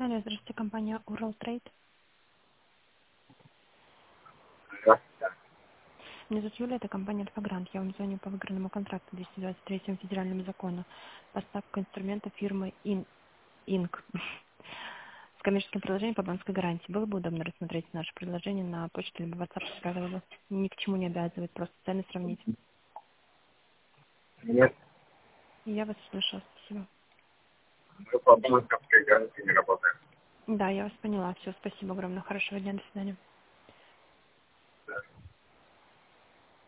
Алло, здравствуйте, компания Урал Трейд. Здравствуйте. Меня зовут Юлия, это компания Альфа-Грант. Я вам звоню по выигранному контракту 223 федеральному закону. Поставка инструмента фирмы Инк с коммерческим предложением по банковской гарантии. Было бы удобно рассмотреть наше предложение на почту либо WhatsApp, правила вас ни к чему не обязывает, просто цены сравнить. Нет, Я вас слышала, спасибо. мы по банковской гарантии не работаем. Да, я вас поняла. Все, спасибо огромное. Хорошего дня, до свидания.